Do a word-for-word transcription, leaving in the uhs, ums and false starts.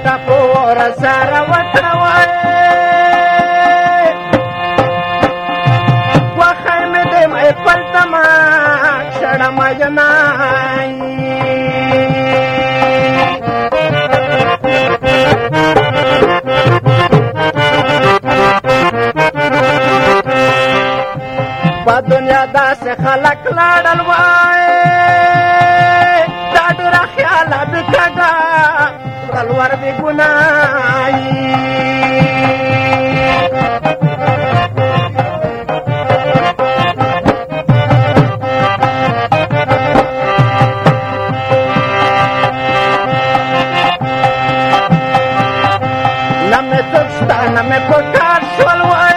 ټپور سره وکړه وای وخی مې د محفل تما شړم جنای په دنیا داسې خلک لاړل وای دا ډېره خیاله بې کږه ورلور بې ګنایي نه مې څوک شته نه مې په کار شول وای